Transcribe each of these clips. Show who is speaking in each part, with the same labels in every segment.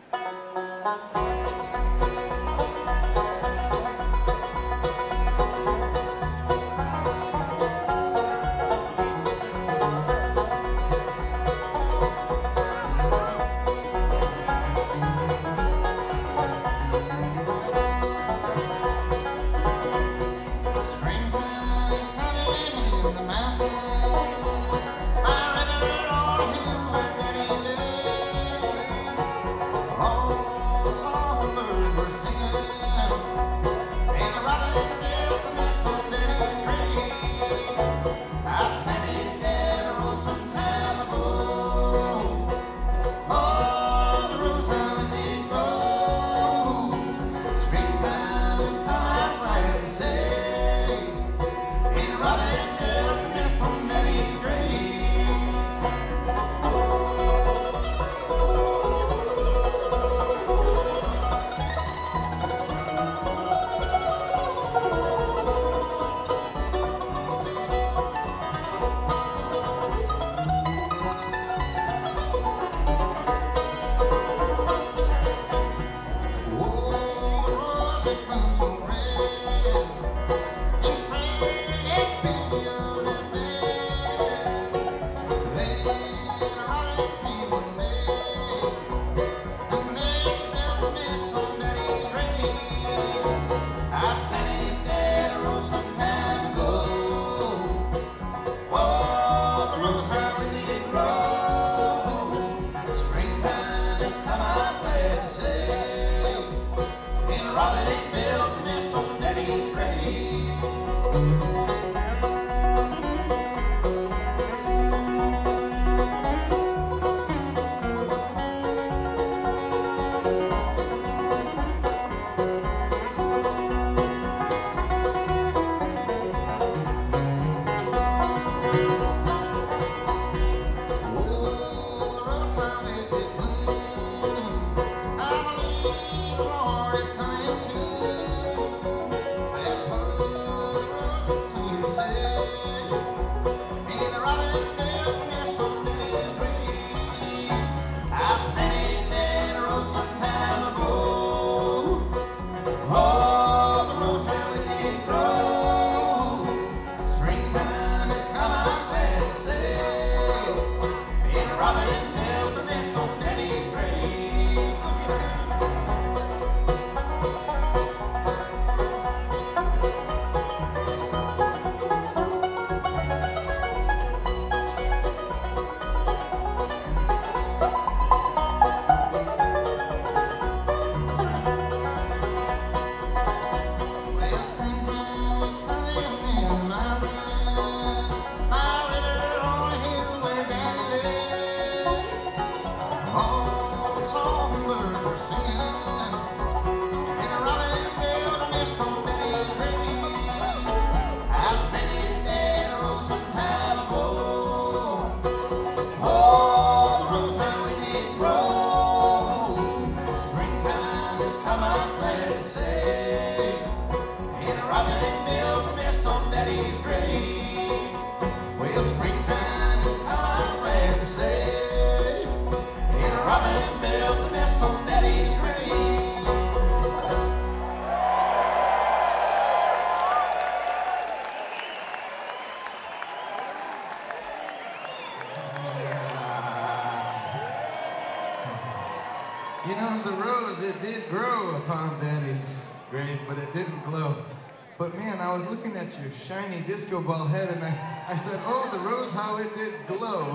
Speaker 1: You know, the rose, it did grow upon Daddy's grave, but it didn't glow. But man, I was looking at your shiny disco ball head and I said, oh, the rose, how it did glow.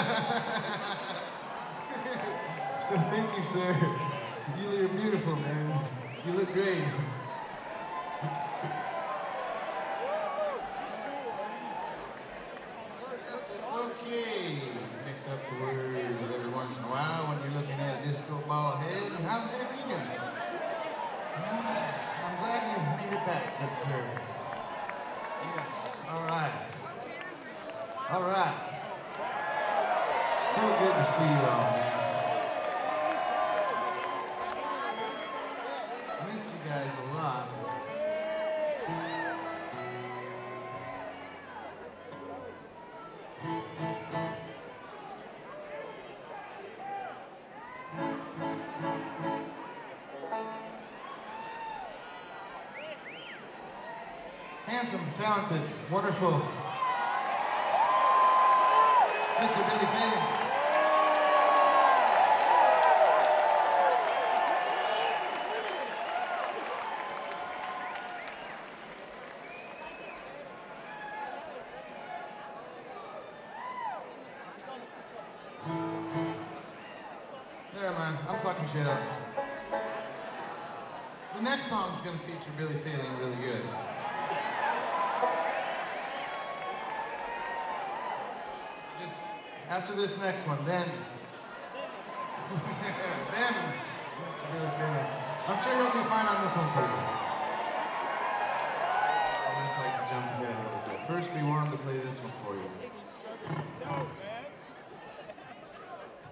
Speaker 1: So thank you, sir. You're beautiful, man. You look great. Yes, it's okay. Mix up the words every once in a while when you're looking at a disco ball head. And how the heck are you doing? I'm glad you made it back, good sir. Yes, all right. All right. So good to see you all, man. I missed you guys a lot. handsome, talented, wonderful Mr. Billy Phelan. There, man, I'm fucking shit up. The next song's gonna feature Billy Phelan really good. So just after this next one, then Mr. Billy Phelan. I'm sure he'll do fine on this one too. I just like to jump ahead a little bit. First, we wanted to play this one for you.